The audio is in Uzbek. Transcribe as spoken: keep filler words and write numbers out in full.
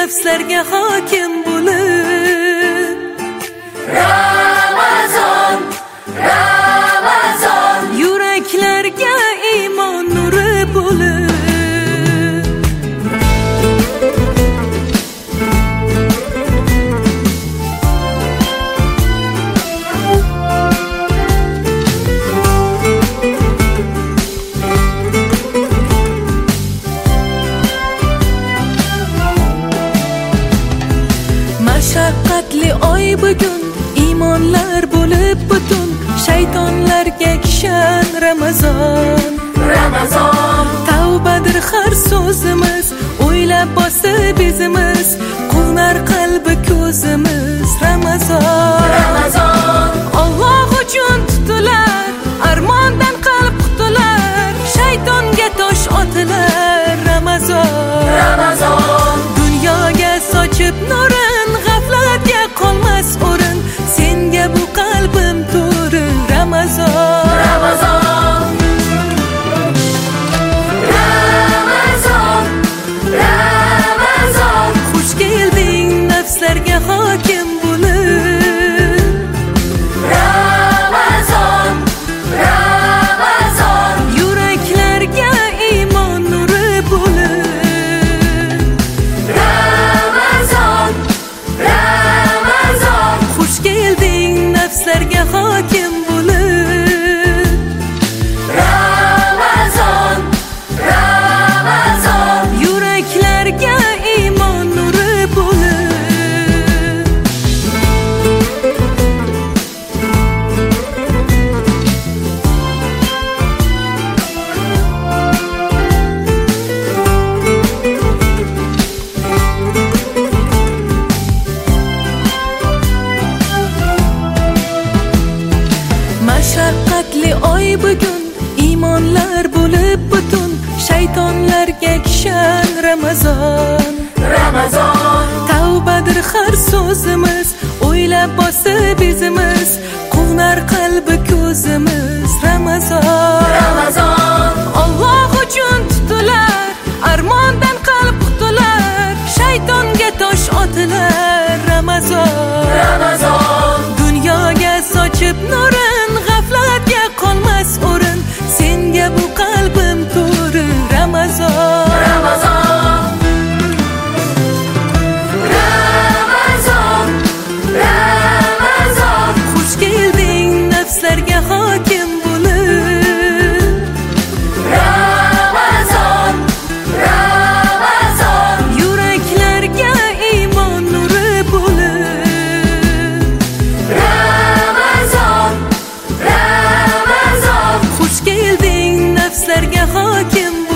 nafslarga hokim bo'lib. Ramazon, Ramazon, yuraklarga iymon nuri bo'lib. Mashaqqatli oy bugun, iymonlar bo'lib butun, shaytonlarga kishan Ramazon. Ramazon, Tavbadir har so'zimiz, o'ylab bosdi bizimiz, qunar qalbi ko'zimiz. Ramazon, Ramazon, Alloh uchun tutilar, armondan qalb qutular, shaytonga tosh otilar. Ramazon, Ramazon, dunyoga sochib nurin, g'aflatga qolmas o'rin, senga bu qalbim to'ri. Ramazon, Ramazon, Ramazon, Ramazon, xush kelding nafslarga hokim bo'lib. Ramazon, Ramazon, yuraklarga iymon nuri bo'lib. Ramazon, Ramazon, Xush kelding nafslarga hokim bo'lib. Ramazon, Ramazon, yuraklarga iymon nuri bo'lib. Mashaqqatli oy bugun, iymonlar bo'lib butun, shaytonlarga kishan Ramazon. Ramazon, Tavbadir har so'zimiz, o'ylab bosdi bizimiz, qunar qalbi ko'zimiz. Ramazon, Ramazon, Alloh uchun tutilar, armondan qalb qutular, shaytonga tosh otilar. Ramazon, Ramazon, dunyoga sochib nurin, g'aflatga qolmas o'rin, senga bu qalbim to'ri. Ramazon, Ramazon, Ramazon, Ramazon, xush kelding nafslarga hokim bo'lib. Ramazon, Ramazon, yuraklarga iymon nuri bo'lib. Ramazon, Ramazon, Xush kelding nafslarga hokim